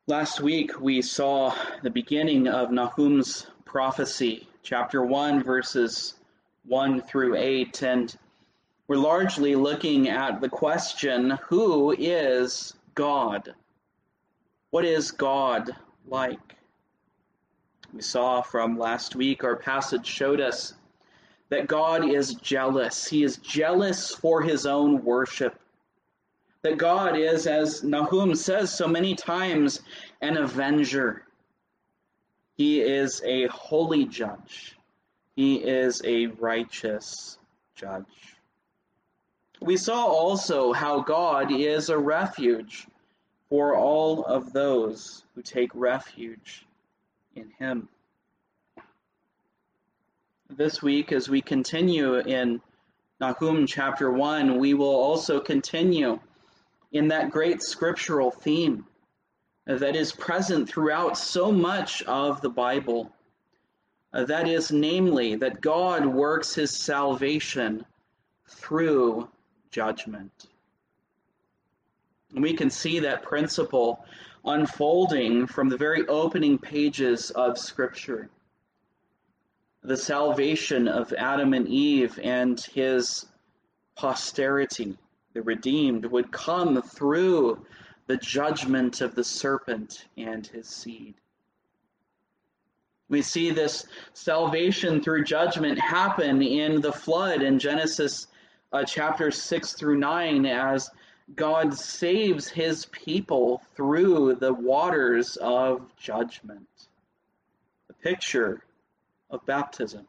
Last week we saw the beginning of Nahum's prophecy, chapter 1, verses 1 through 8, and we're largely looking at the question, who is God? What is God like? We saw from last week, our passage showed us that God is jealous. He is jealous for his own worship. That God is, as Nahum says so many times, an avenger. He is a holy judge. He is a righteous judge. We saw also how God is a refuge for all of those who take refuge in him. This week, as we continue in Nahum chapter 1, we will also continue in that great scriptural theme that is present throughout so much of the Bible. That is, namely, that God works his salvation through judgment. And we can see that principle unfolding from the very opening pages of Scripture. The salvation of Adam and Eve and his posterity, the redeemed, would come through the judgment of the serpent and his seed. We see this salvation through judgment happen in the flood in Genesis chapters 6 through 9 as God saves his people through the waters of judgment. The picture of baptism.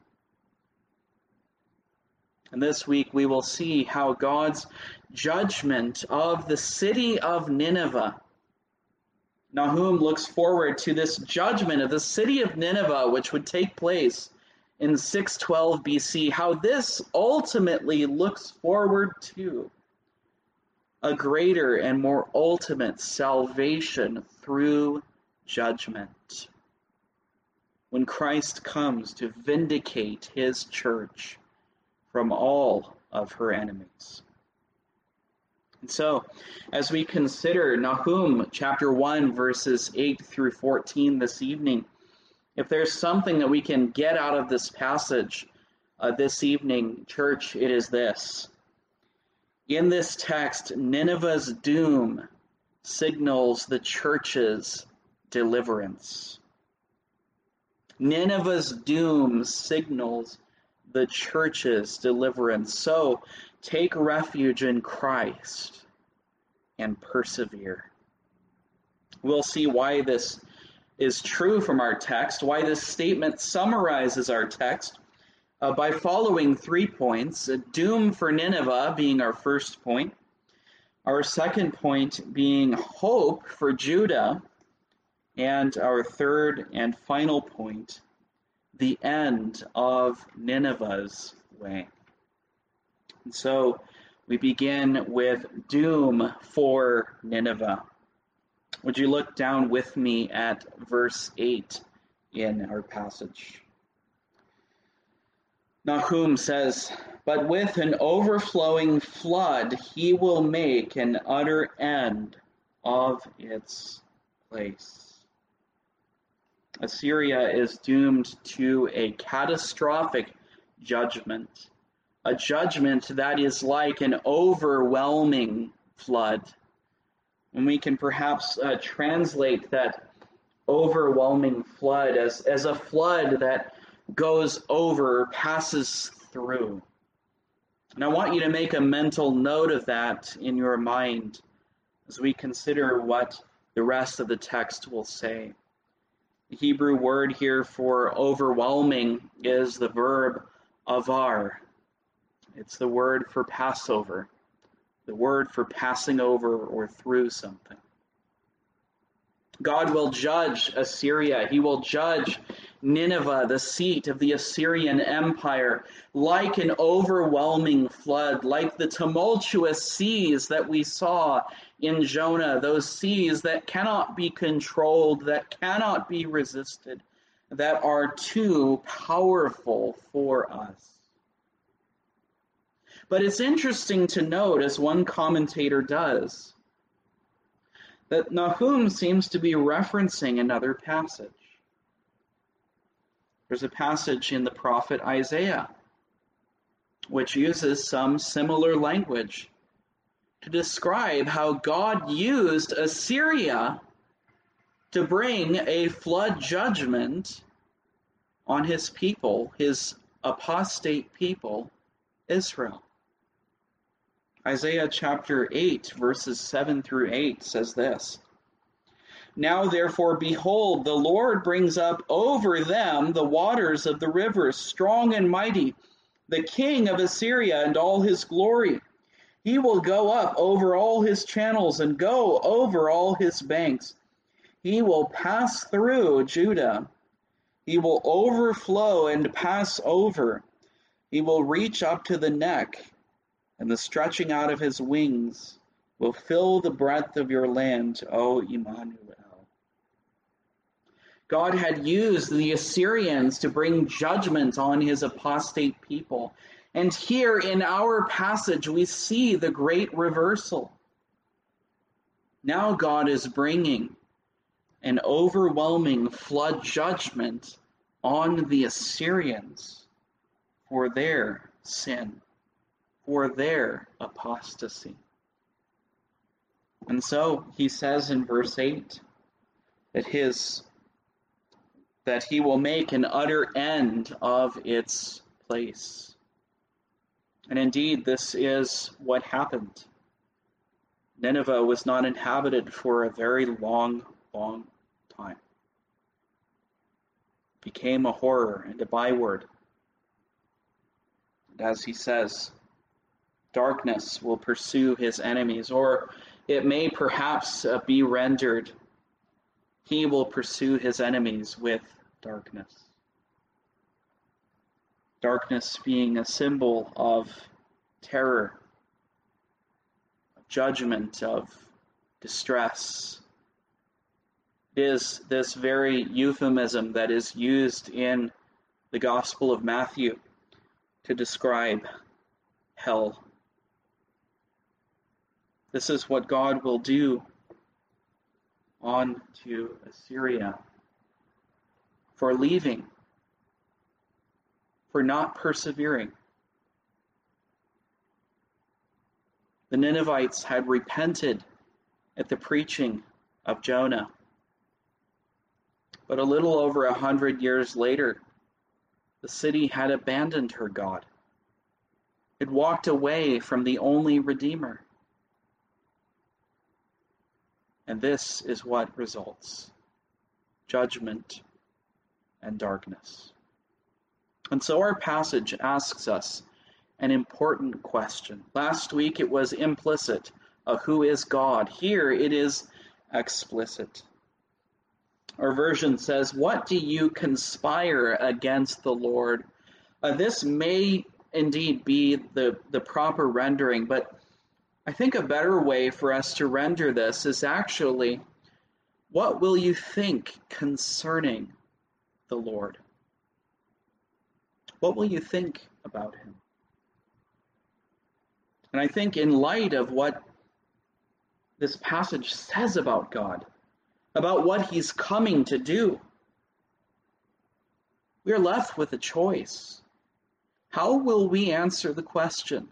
And this week we will see how God's judgment of the city of Nineveh. Nahum looks forward to this judgment of the city of Nineveh, which would take place in 612 BC, how this ultimately looks forward to a greater and more ultimate salvation through judgment. When Christ comes to vindicate his church from all of her enemies. And so, as we consider Nahum chapter 1, verses 8 through 14 this evening, if there's something that we can get out of this passage this evening, church, it is this. In this text, Nineveh's doom signals the church's deliverance. Nineveh's doom signals the church's deliverance. So take refuge in Christ and persevere. We'll see why this is true from our text, why this statement summarizes our text by following 3 points. Doom for Nineveh being our first point. Our second point being hope for Judah. And our third and final point, the end of Nineveh's way. And so we begin with doom for Nineveh. Would you look down with me at verse 8 in our passage? Nahum says, "But with an overflowing flood he will make an utter end of its place." Assyria is doomed to a catastrophic judgment, a judgment that is like an overwhelming flood. And we can perhaps translate that overwhelming flood as a flood that goes over, passes through. And I want you to make a mental note of that in your mind as we consider what the rest of the text will say. The Hebrew word here for overwhelming is the verb avar. It's the word for Passover, the word for passing over or through something. God will judge Assyria. He will judge Nineveh, the seat of the Assyrian Empire, like an overwhelming flood, like the tumultuous seas that we saw in Jonah, those seas that cannot be controlled, that cannot be resisted, that are too powerful for us. But it's interesting to note, as one commentator does, that Nahum seems to be referencing another passage. There's a passage in the prophet Isaiah which uses some similar language to describe how God used Assyria to bring a flood judgment on his people, his apostate people, Israel. Isaiah chapter 8, verses 7 through 8 says this: Now therefore, behold, the Lord brings up over them the waters of the rivers, strong and mighty, the king of Assyria and all his glory. He will go up over all his channels and go over all his banks. He will pass through Judah. He will overflow and pass over. He will reach up to the neck, and the stretching out of his wings will fill the breadth of your land, O Emmanuel. God had used the Assyrians to bring judgment on his apostate people. And here in our passage, we see the great reversal. Now God is bringing an overwhelming flood judgment on the Assyrians for their sin, for their apostasy. And so he says in verse 8 that he will make an utter end of its place. And indeed, this is what happened. Nineveh was not inhabited for a very long time. It became a horror and a byword. And as he says, darkness will pursue his enemies, or it may perhaps be rendered, he will pursue his enemies with darkness. Darkness being a symbol of terror, of judgment, of distress. It is this very euphemism that is used in the Gospel of Matthew to describe hell. This is what God will do on to Assyria for leaving, for not persevering. The Ninevites had repented at the preaching of Jonah. But a little over 100 years later, the city had abandoned her God. It walked away from the only Redeemer. And this is what results: judgment and darkness. And so our passage asks us an important question. Last week it was implicit of who is God. Here it is explicit. Our version says, "What do you conspire against the Lord?" This may indeed be the proper rendering, but I think a better way for us to render this is actually, what will you think concerning the Lord? What will you think about him? And I think in light of what this passage says about God, about what he's coming to do, we are left with a choice. How will we answer the question?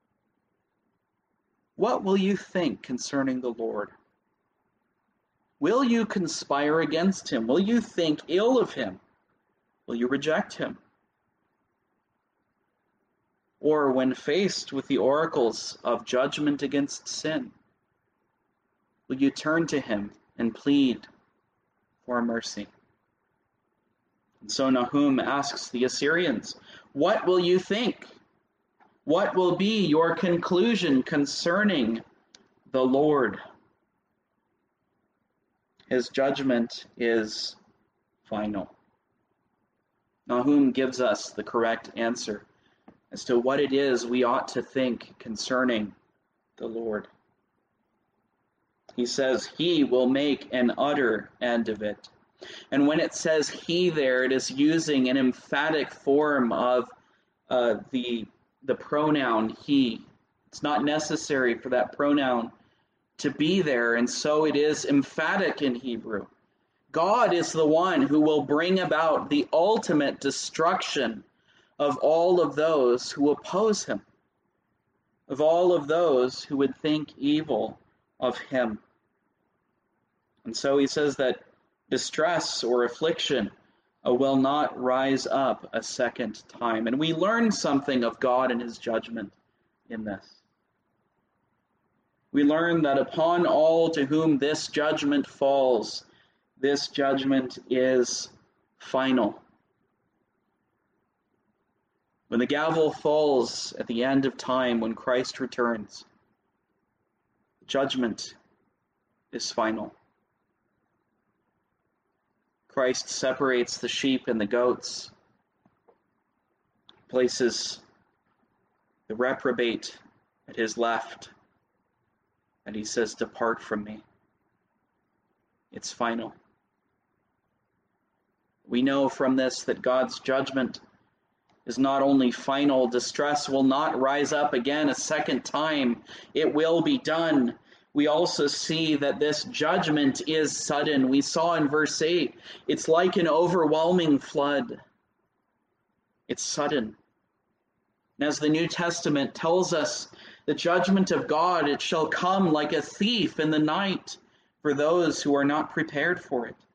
What will you think concerning the Lord? Will you conspire against him? Will you think ill of him? Will you reject him? Or when faced with the oracles of judgment against sin, will you turn to him and plead for mercy? And so Nahum asks the Assyrians, what will you think? What will be your conclusion concerning the Lord? His judgment is final. Nahum gives us the correct answer as to what it is we ought to think concerning the Lord. He says he will make an utter end of it. And when it says he there, it is using an emphatic form of the pronoun he. It's not necessary for that pronoun to be there, and so it is emphatic in Hebrew. God is the one who will bring about the ultimate destruction of all of those who oppose him, of all of those who would think evil of him. And so he says that distress or affliction will not rise up a second time. And we learn something of God and his judgment in this. We learn that upon all to whom this judgment falls, this judgment is final. When the gavel falls at the end of time, when Christ returns, judgment is final. Christ separates the sheep and the goats, places the reprobate at his left, and he says, "Depart from me." It's final. We know from this that God's judgment is not only final, distress will not rise up again a second time. It will be done. We also see that this judgment is sudden. We saw in verse 8, it's like an overwhelming flood. It's sudden. And as the New Testament tells us, the judgment of God, it shall come like a thief in the night for those who are not prepared for it.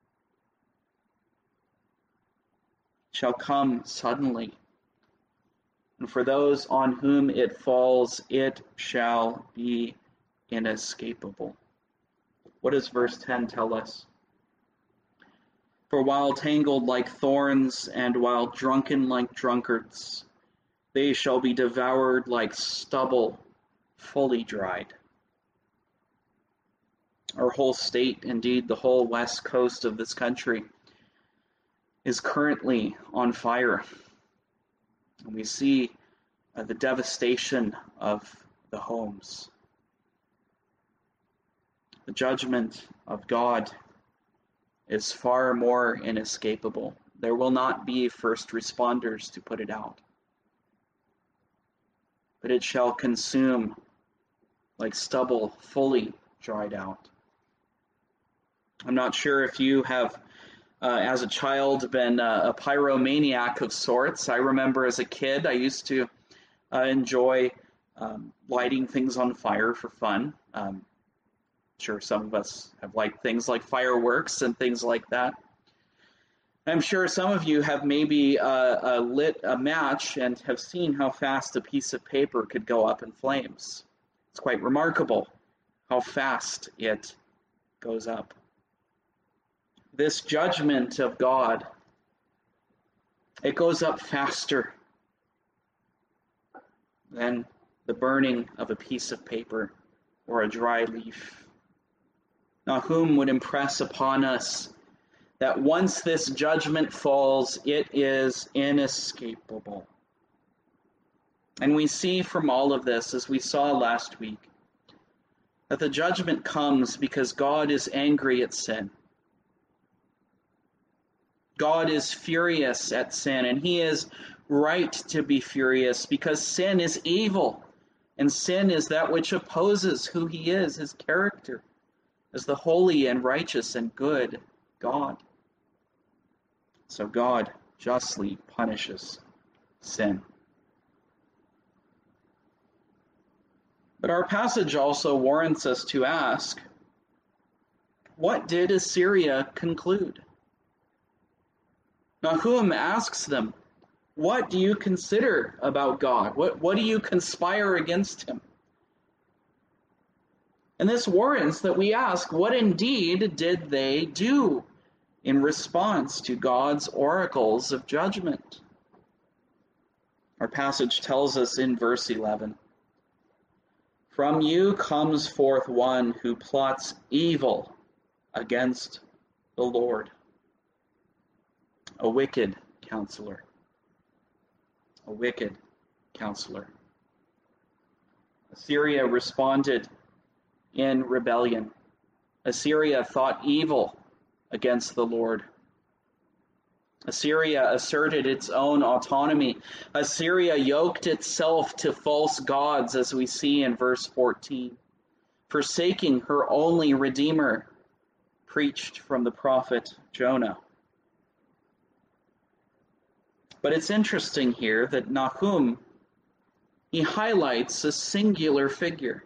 It shall come suddenly. And for those on whom it falls, it shall be inescapable. What does verse 10 tell us? For while tangled like thorns and while drunken like drunkards, they shall be devoured like stubble, fully dried. Our whole state, indeed the whole west coast of this country, is currently on fire. And we see the devastation of the homes. The judgment of God is far more inescapable. There will not be first responders to put it out. But it shall consume like stubble fully dried out. I'm not sure if you have, as a child, been a pyromaniac of sorts. I remember as a kid, I used to enjoy lighting things on fire for fun. Sure, some of us have liked things like fireworks and things like that. I'm sure some of you have maybe lit a match and have seen how fast a piece of paper could go up in flames. It's quite remarkable how fast it goes up. This judgment of God, it goes up faster than the burning of a piece of paper or a dry leaf. Nahum would impress upon us that once this judgment falls, it is inescapable. And we see from all of this, as we saw last week, that the judgment comes because God is angry at sin. God is furious at sin, and he is right to be furious because sin is evil, and sin is that which opposes who he is, his character, as the holy and righteous and good God. So God justly punishes sin. But our passage also warrants us to ask, what did Assyria conclude? Nahum asks them, what do you consider about God? What do you conspire against him? And this warrants that we ask, what indeed did they do in response to God's oracles of judgment? Our passage tells us in verse 11, "From you comes forth one who plots evil against the Lord." A wicked counselor. A wicked counselor. Assyria responded in rebellion. Assyria thought evil against the Lord. Assyria asserted its own autonomy. Assyria yoked itself to false gods, as we see in verse 14. forsaking her only Redeemer, preached from the prophet Jonah. But it's interesting here that Nahum, he highlights a singular figure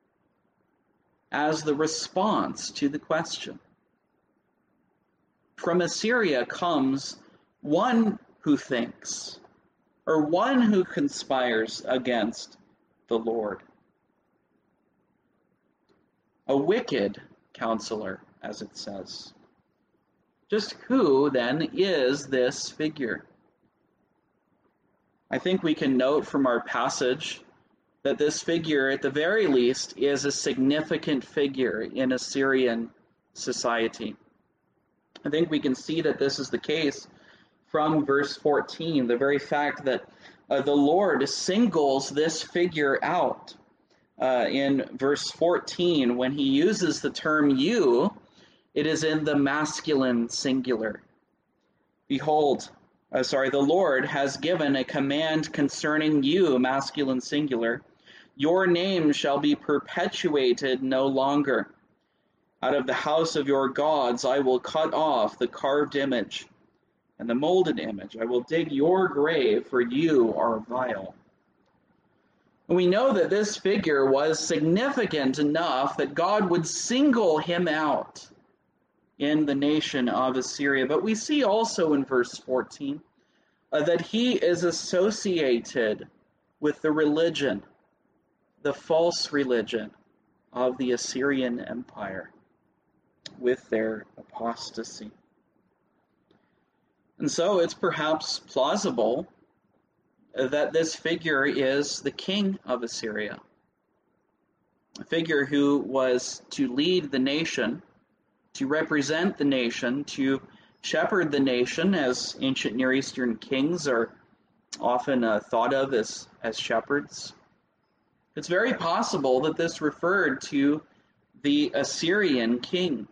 as the response to the question. From Assyria comes one who thinks, or one who conspires against the Lord. A wicked counselor, as it says. Just who, then, is this figure? I think we can note from our passage that this figure, at the very least, is a significant figure in Assyrian society. I think we can see that this is the case from verse 14, the very fact that the Lord singles this figure out. In verse 14, when he uses the term you, it is in the masculine singular. Behold, the Lord has given a command concerning you, masculine singular. Your name shall be perpetuated no longer. Out of the house of your gods I will cut off the carved image and the molded image. I will dig your grave, for you are vile. And we know that this figure was significant enough that God would single him out in the nation of Assyria. But we see also in verse 14 that he is associated with the religion, the false religion of the Assyrian Empire, with their apostasy. And so it's perhaps plausible that this figure is the king of Assyria, a figure who was to lead the nation, to represent the nation, to shepherd the nation, as ancient Near Eastern kings are often thought of as shepherds. It's very possible that this referred to the Assyrian king.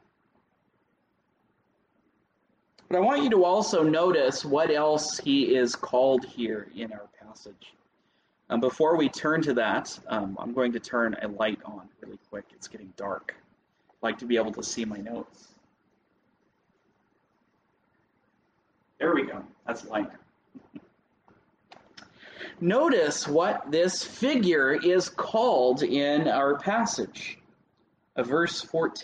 But I want you to also notice what else he is called here in our passage. Before we turn to that, I'm going to turn a light on really quick. It's getting dark. I'd like to be able to see my notes. There we go. That's light. Notice what this figure is called in our passage. Verse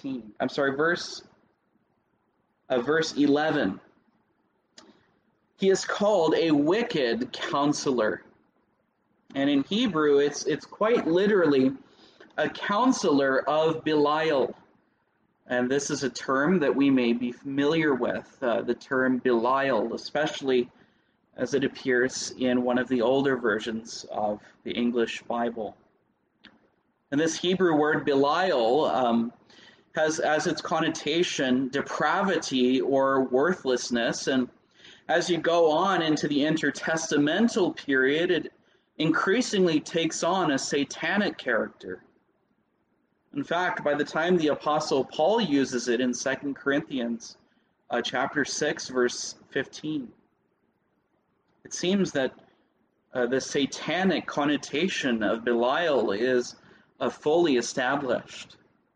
11. He is called a wicked counselor. And in Hebrew, it's quite literally a counselor of Belial. And this is a term that we may be familiar with, the term Belial, especially as it appears in one of the older versions of the English Bible. And this Hebrew word Belial has as its connotation depravity or worthlessness. And as you go on into the intertestamental period, it increasingly takes on a satanic character. In fact, by the time the Apostle Paul uses it in 2 Corinthians chapter 6, verse 15, it seems that the satanic connotation of Belial is fully established.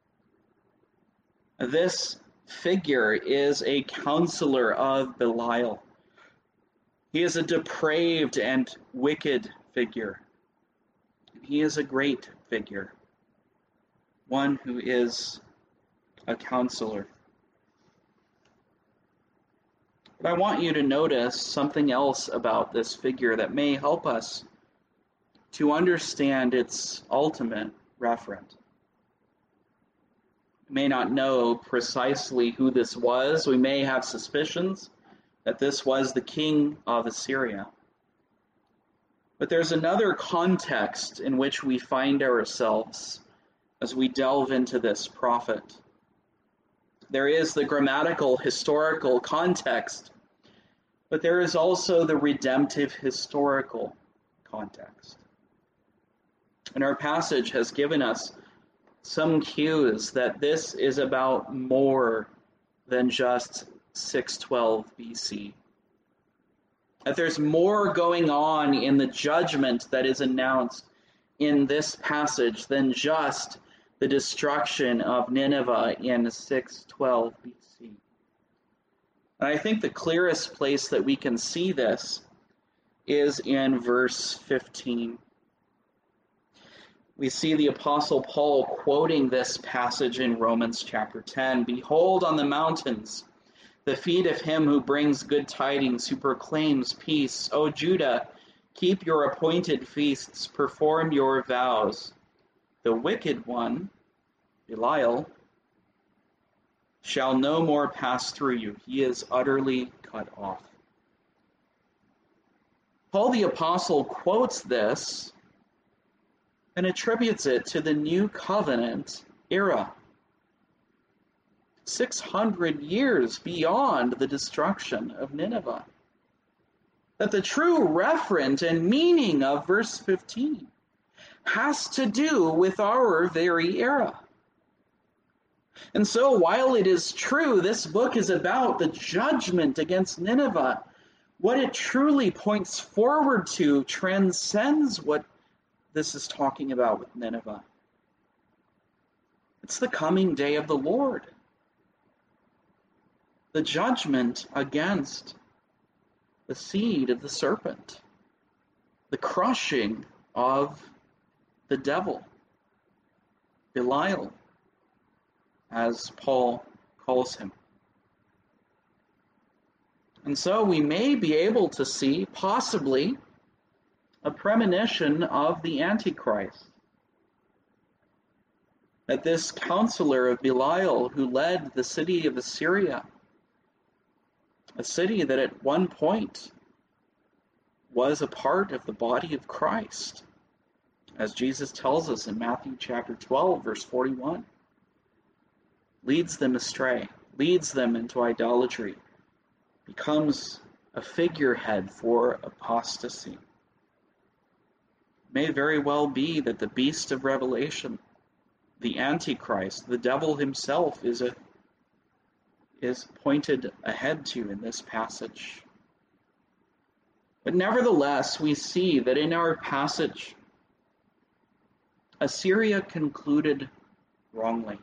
This figure is a counselor of Belial. He is a depraved and wicked figure. He is a great figure, one who is a counselor. But I want you to notice something else about this figure that may help us to understand its ultimate referent. We may not know precisely who this was. We may have suspicions that this was the king of Assyria. But there's another context in which we find ourselves as we delve into this prophet. There is the grammatical, historical context, but there is also the redemptive, historical context. And our passage has given us some cues that this is about more than just 612 BC. That there's more going on in the judgment that is announced in this passage than just the destruction of Nineveh in 612 BC. And I think the clearest place that we can see this is in verse 15. We see the Apostle Paul quoting this passage in Romans chapter 10. Behold on the mountains the feet of him who brings good tidings, who proclaims peace. O Judah, keep your appointed feasts, perform your vows. The wicked one, Belial, shall no more pass through you. He is utterly cut off. Paul the Apostle quotes this and attributes it to the New Covenant era, 600 years beyond the destruction of Nineveh. That the true referent and meaning of verse 15 has to do with our very era. And so while it is true this book is about the judgment against Nineveh, what it truly points forward to transcends what this is talking about with Nineveh. It's the coming day of the Lord. The judgment against the seed of the serpent. The crushing of the devil. Belial, as Paul calls him. And so we may be able to see, possibly, a premonition of the Antichrist. That this counselor of Belial who led the city of Assyria, a city that at one point was a part of the body of Christ, as Jesus tells us in Matthew chapter 12, verse 41, leads them astray, leads them into idolatry, becomes a figurehead for apostasy. It may very well be that the beast of Revelation, the Antichrist, the devil himself, is pointed ahead to in this passage. But nevertheless, we see that in our passage, Assyria concluded wrongly.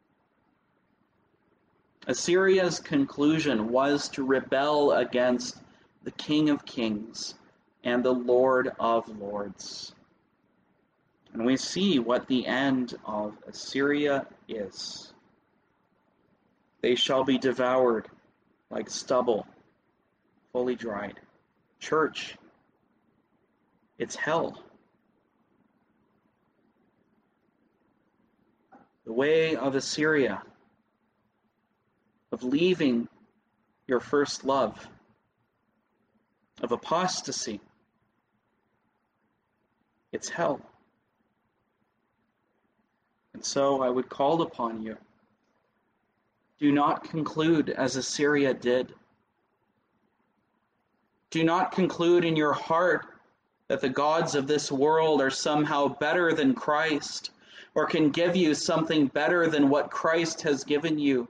Assyria's conclusion was to rebel against the King of Kings and the Lord of Lords. And we see what the end of Assyria is. They shall be devoured like stubble, fully dried. Church, it's hell. The way of Assyria, of leaving your first love, of apostasy, it's hell. And so I would call upon you, do not conclude as Assyria did. Do not conclude in your heart that the gods of this world are somehow better than Christ, or can give you something better than what Christ has given you.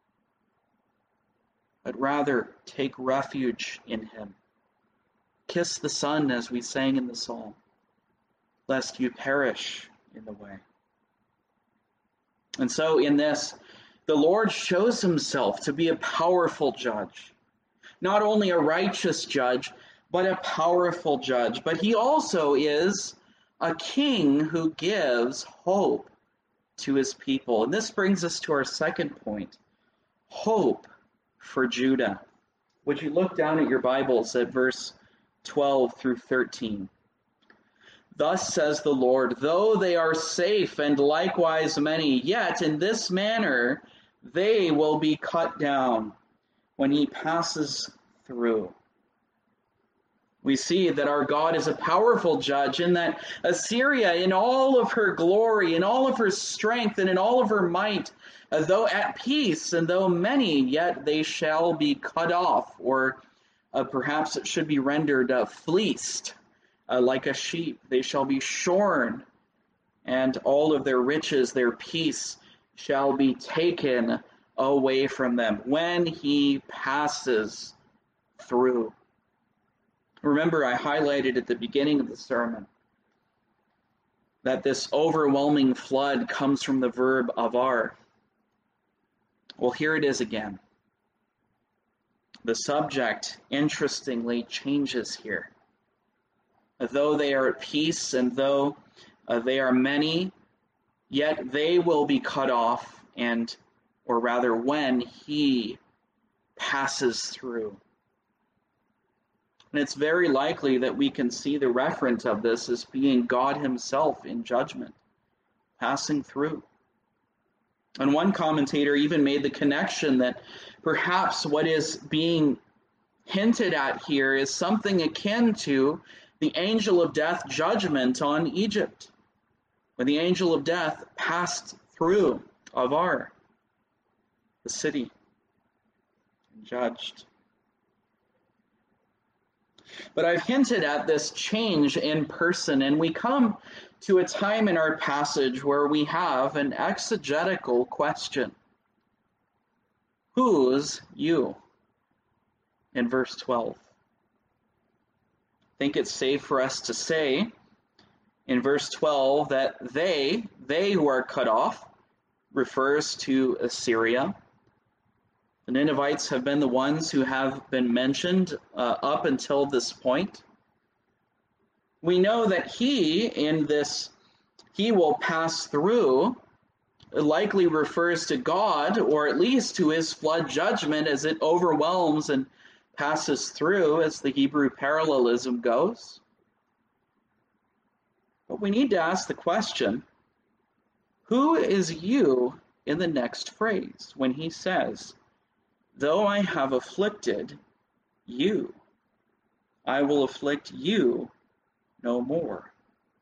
But rather, take refuge in him. Kiss the Son, as we sang in the psalm, lest you perish in the way. And so in this, the Lord shows himself to be a powerful judge. Not only a righteous judge, but a powerful judge. But he also is a king who gives hope to his people. And this brings us to our second point, hope for Judah. Would you look down at your Bibles at verse 12 through 13? Thus says the Lord, though they are safe and likewise many, yet in this manner they will be cut down when he passes through. We see that our God is a powerful judge, and that Assyria, in all of her glory, in all of her strength, and in all of her might, though at peace, and though many, yet they shall be cut off, or perhaps it should be rendered fleeced, like a sheep. They shall be shorn, and all of their riches, their peace, shall be taken away from them when he passes through. Remember, I highlighted at the beginning of the sermon that this overwhelming flood comes from the verb avar. Well, here it is again. The subject, interestingly, changes here. Though they are at peace and though they are many, yet they will be cut off, or rather when he passes through. And it's very likely that we can see the reference of this as being God himself in judgment, passing through. And one commentator even made the connection that perhaps what is being hinted at here is something akin to the angel of death judgment on Egypt, when the angel of death passed through Avar, the city, and judged. But I've hinted at this change in person, and we come to a time in our passage where we have an exegetical question. Who's you? In verse 12. I think it's safe for us to say in verse 12 that they who are cut off refers to Assyria. The Ninevites have been the ones who have been mentioned up until this point. We know that he will pass through, likely refers to God, or at least to his flood judgment as it overwhelms and passes through, as the Hebrew parallelism goes. But we need to ask the question, who is you in the next phrase when he says, though I have afflicted you, I will afflict you no more.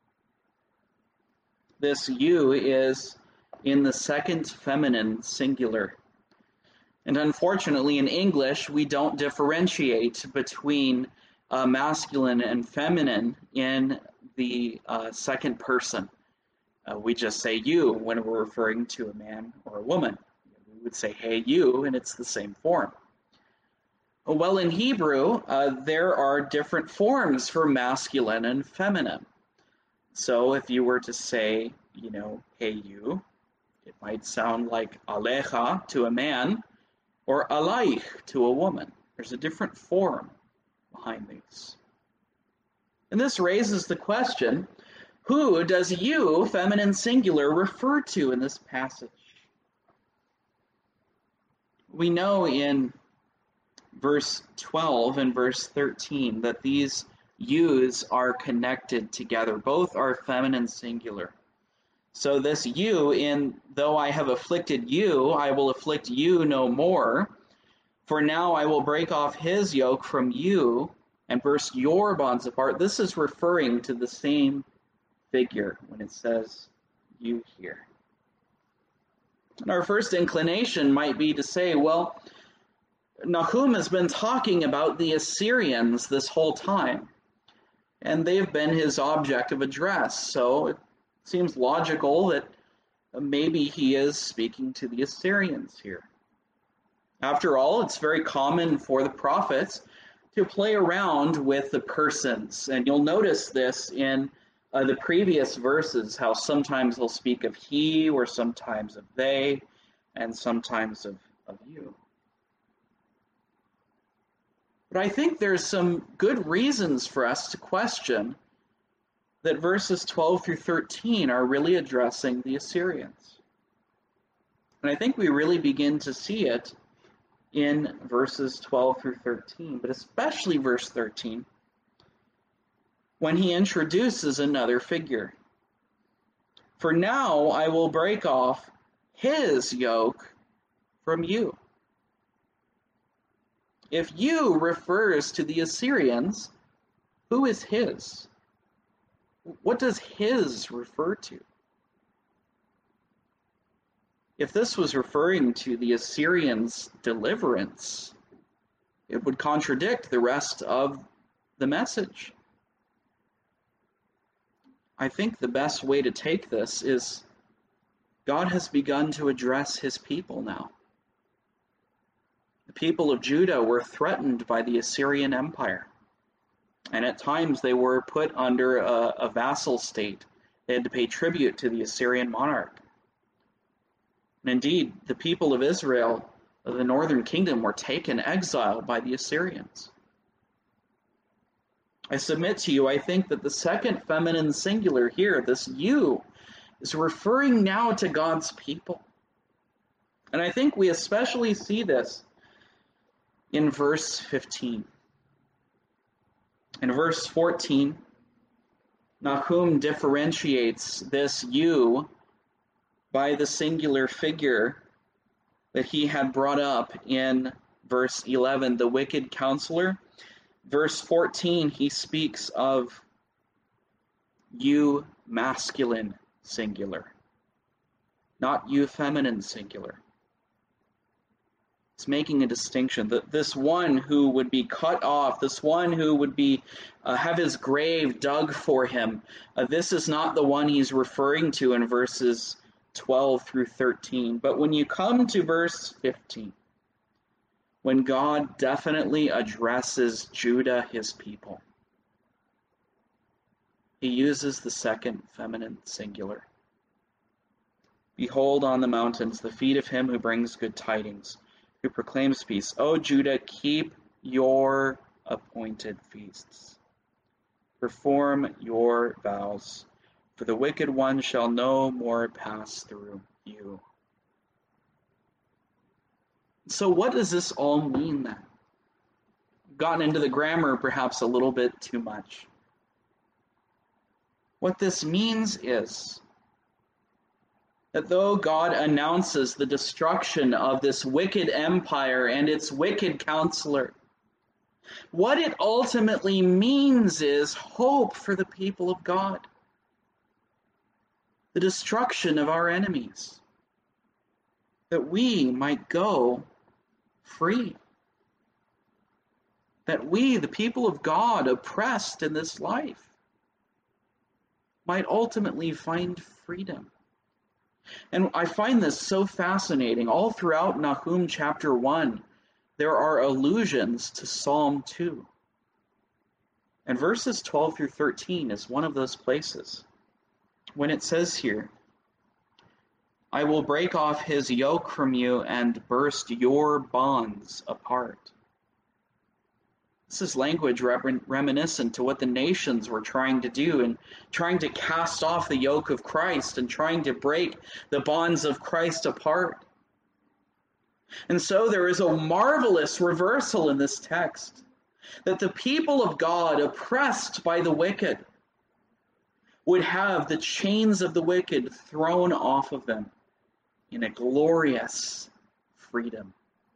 This you is in the second feminine singular. And unfortunately, in English, we don't differentiate between masculine and feminine in the second person. We just say you when we're referring to a man or a woman. We would say, hey, you, and it's the same form. Well, in Hebrew, there are different forms for masculine and feminine. So if you were to say, hey, you, it might sound like alecha to a man or alaich to a woman. There's a different form behind these. And this raises the question, who does you, feminine singular, refer to in this passage? We know in verse 12 and verse 13 that these yous are connected together. Both are feminine singular. So this you in, though I have afflicted you, I will afflict you no more. For now I will break off his yoke from you and burst your bonds apart. This is referring to the same figure when it says you here. And our first inclination might be to say, well, Nahum has been talking about the Assyrians this whole time, and they've been his object of address. So it seems logical that maybe he is speaking to the Assyrians here. After all, it's very common for the prophets to play around with the persons. And you'll notice this in the previous verses, how sometimes he'll speak of he, or sometimes of they, and sometimes of you. But I think there's some good reasons for us to question that verses 12 through 13 are really addressing the Assyrians. And I think we really begin to see it in verses 12 through 13, but especially verse 13, when he introduces another figure. For now I will break off his yoke from you. If you refers to the Assyrians, who is his? What does his refer to? If this was referring to the Assyrians' deliverance, it would contradict the rest of the message. I think the best way to take this is God has begun to address his people now. The people of Judah were threatened by the Assyrian Empire, and at times they were put under a vassal state They had to pay tribute to the Assyrian monarch. And indeed, the people of Israel, of the northern kingdom, were taken exile by the Assyrians. I submit to you, I think that the second feminine singular here, this you, is referring now to God's people. And I think we especially see this in verse 15. In verse 14, Nahum differentiates this you by the singular figure that he had brought up in verse 11, the wicked counselor. Verse 14, he speaks of you masculine singular, not you feminine singular. It's making a distinction that this one who would be cut off, this one who would be have his grave dug for him, this is not the one he's referring to in verses 12 through 13. But when you come to verse 15, when God definitely addresses Judah, his people, he uses the second feminine singular. Behold on the mountains the feet of him who brings good tidings, who proclaims peace. O Judah, keep your appointed feasts. Perform your vows, for the wicked one shall no more pass through you. So what does this all mean then? I've gotten into the grammar perhaps a little bit too much. What this means is that though God announces the destruction of this wicked empire and its wicked counselor, what it ultimately means is hope for the people of God. The destruction of our enemies, that we might go free. That we, the people of God, oppressed in this life, might ultimately find freedom. And I find this so fascinating. All throughout Nahum chapter 1, there are allusions to Psalm 2. And verses 12 through 13 is one of those places. When it says here, I will break off his yoke from you and burst your bonds apart. This is language reminiscent to what the nations were trying to do and trying to cast off the yoke of Christ and trying to break the bonds of Christ apart. And so there is a marvelous reversal in this text, that the people of God, oppressed by the wicked, would have the chains of the wicked thrown off of them in a glorious freedom.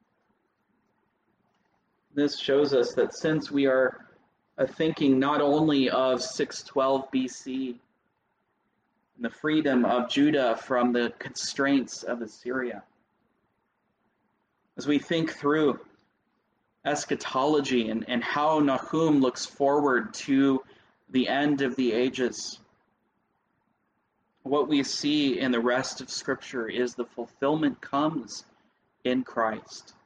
This shows us that since we are thinking not only of 612 BC and the freedom of Judah from the constraints of Assyria, as we think through eschatology and how Nahum looks forward to the end of the ages, what we see in the rest of Scripture is the fulfillment comes in Christ.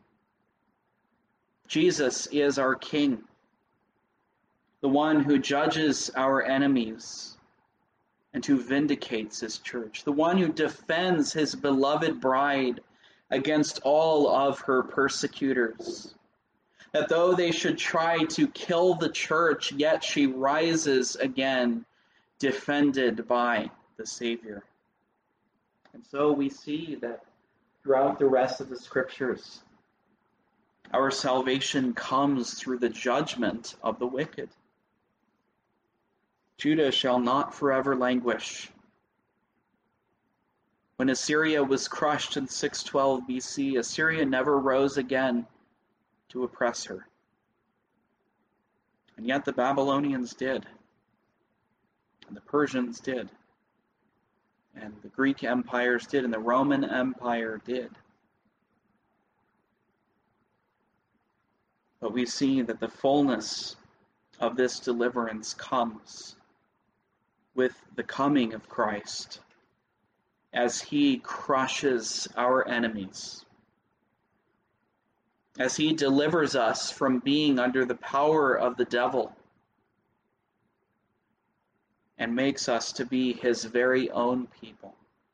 Jesus is our King, the one who judges our enemies and who vindicates his church, the one who defends his beloved bride against all of her persecutors. That though they should try to kill the church, yet she rises again, defended by the Savior. And so we see that throughout the rest of the Scriptures, our salvation comes through the judgment of the wicked. Judah shall not forever languish. When Assyria was crushed in 612 BC, Assyria never rose again to oppress her. And yet the Babylonians did, and the Persians did, and the Greek empires did, and the Roman Empire did. But we see that the fullness of this deliverance comes with the coming of Christ as he crushes our enemies, as he delivers us from being under the power of the devil, and makes us to be his very own people.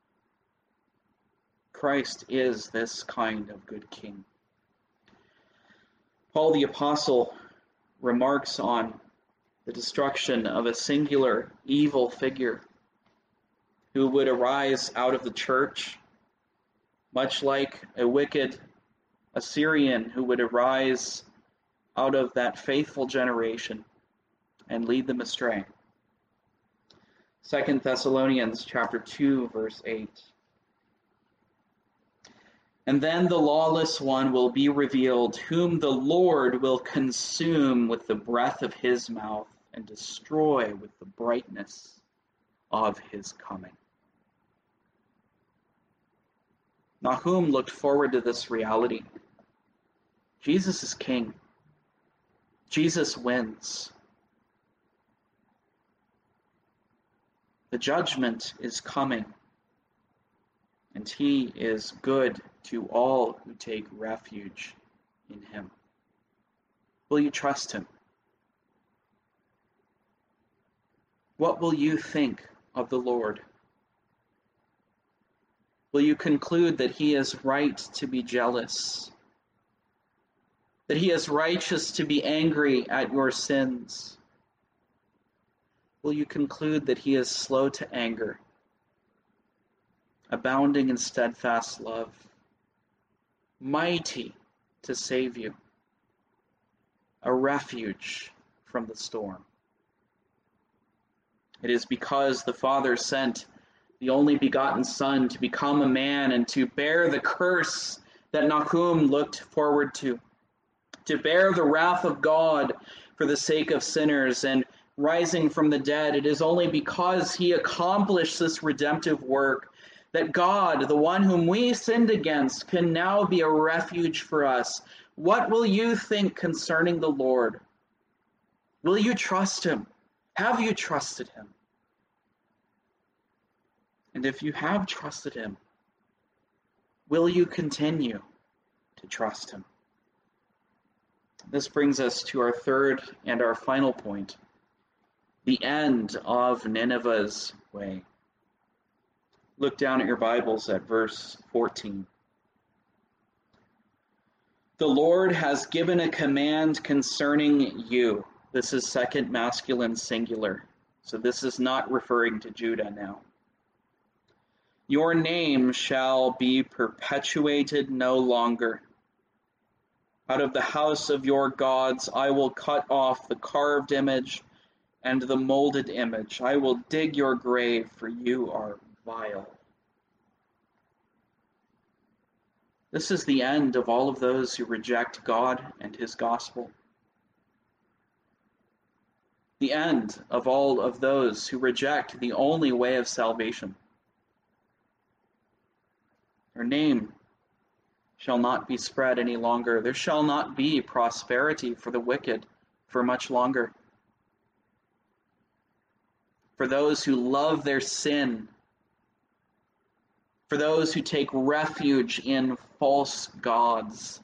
Christ is this kind of good king. Paul the Apostle remarks on the destruction of a singular evil figure who would arise out of the church, much like a wicked Assyrian who would arise out of that faithful generation and lead them astray. 2 Thessalonians chapter 2, verse 8. And then the lawless one will be revealed, whom the Lord will consume with the breath of his mouth and destroy with the brightness of his coming. Nahum looked forward to this reality. Jesus is king. Jesus wins. The judgment is coming, and he is good to all who take refuge in him. Will you trust him? What will you think of the Lord? Will you conclude that he is right to be jealous? That he is righteous to be angry at your sins? Will you conclude that he is slow to anger, abounding in steadfast love, mighty to save you, a refuge from the storm? It is because the Father sent the only begotten Son to become a man and to bear the curse that Nahum looked forward to bear the wrath of God for the sake of sinners and rising from the dead. It is only because he accomplished this redemptive work that God, the one whom we sinned against, can now be a refuge for us. What will you think concerning the Lord? Will you trust him? Have you trusted him? And if you have trusted him, will you continue to trust him? This brings us to our third and our final point, the end of Nineveh's way. Look down at your Bibles at verse 14. The Lord has given a command concerning you. This is second masculine singular, so this is not referring to Judah now. Your name shall be perpetuated no longer. Out of the house of your gods I will cut off the carved image and the molded image. I will dig your grave, for you are vile. This is the end of all of those who reject God and his gospel. The end of all of those who reject the only way of salvation. Their name shall not be spread any longer. There shall not be prosperity for the wicked for much longer. For those who love their sin, for those who take refuge in false gods,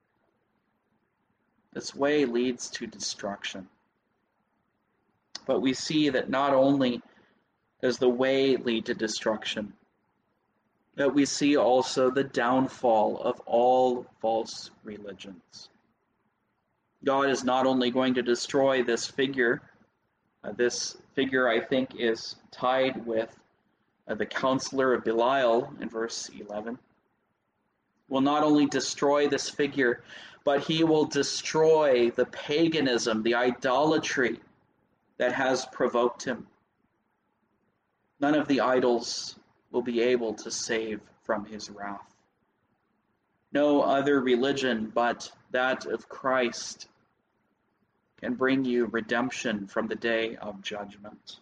this way leads to destruction. But we see that not only does the way lead to destruction, that we see also the downfall of all false religions. God is not only going to destroy this figure I think is tied with the counselor of Belial in verse 11, will not only destroy this figure, but he will destroy the paganism, the idolatry that has provoked him. None of the idols will be able to save from his wrath. No other religion but that of Christ can bring you redemption from the day of judgment.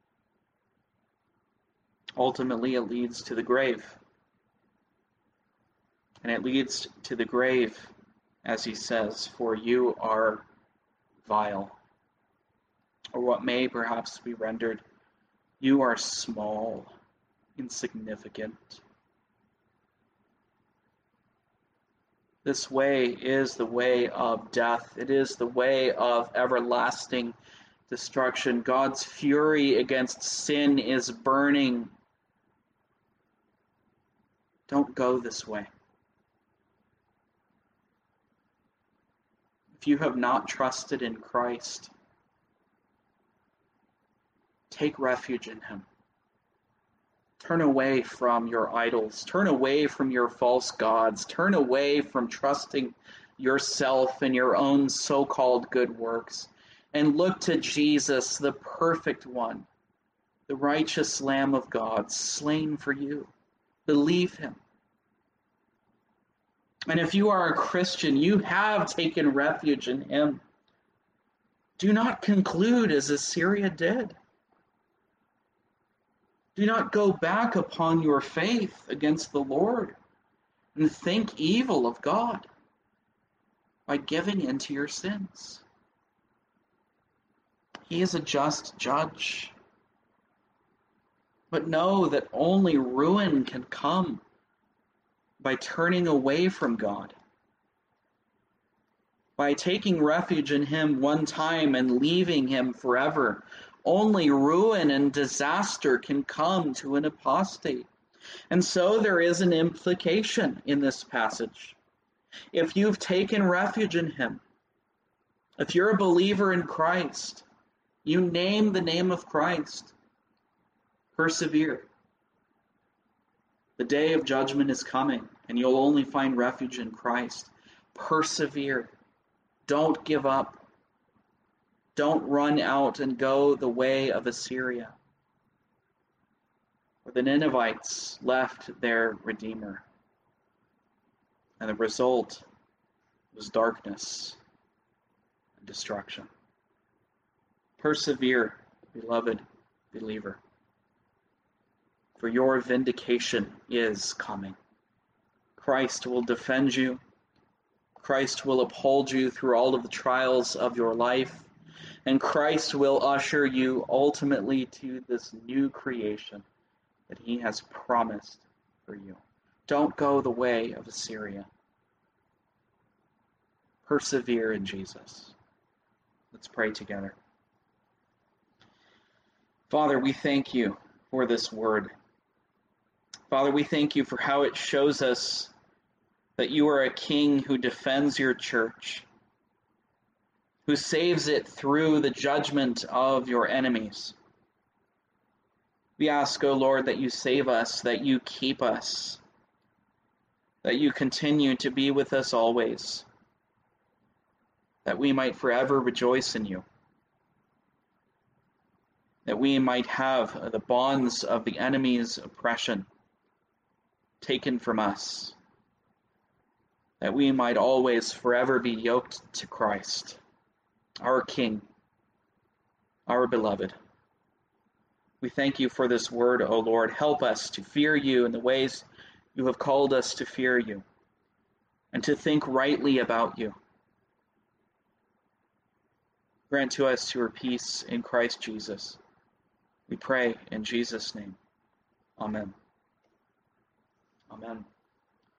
Ultimately, it leads to the grave. And it leads to the grave, as he says, for you are vile. Or what may perhaps be rendered, you are small, insignificant. This way is the way of death. It is the way of everlasting destruction. God's fury against sin is burning. Don't go this way. If you have not trusted in Christ, take refuge in him. Turn away from your idols. Turn away from your false gods. Turn away from trusting yourself and your own so-called good works. And look to Jesus, the perfect one, the righteous Lamb of God, slain for you. Believe him. And if you are a Christian, you have taken refuge in him. Do not conclude as Assyria did. Do not go back upon your faith against the Lord and think evil of God by giving in to your sins. He is a just judge. But know that only ruin can come by turning away from God. By taking refuge in him one time and leaving him forever. Only ruin and disaster can come to an apostate. And so there is an implication in this passage. If you've taken refuge in him, if you're a believer in Christ, you name the name of Christ, persevere. The day of judgment is coming, and you'll only find refuge in Christ. Persevere. Don't give up. Don't run out and go the way of Assyria, where the Ninevites left their Redeemer. And the result was darkness and destruction. Persevere, beloved believer, for your vindication is coming. Christ will defend you. Christ will uphold you through all of the trials of your life. And Christ will usher you ultimately to this new creation that he has promised for you. Don't go the way of Assyria. Persevere in Jesus. Let's pray together. Father, we thank you for this word. Father, we thank you for how it shows us that you are a king who defends your church, who saves it through the judgment of your enemies. We ask, O Lord, that you save us, that you keep us, that you continue to be with us always, that we might forever rejoice in you, that we might have the bonds of the enemy's oppression taken from us, that we might always forever be yoked to Christ, our King, our beloved. We thank you for this word, O Lord. Help us to fear you in the ways you have called us to fear you and to think rightly about you. Grant to us your peace in Christ Jesus. We pray in Jesus' name. Amen. Amen.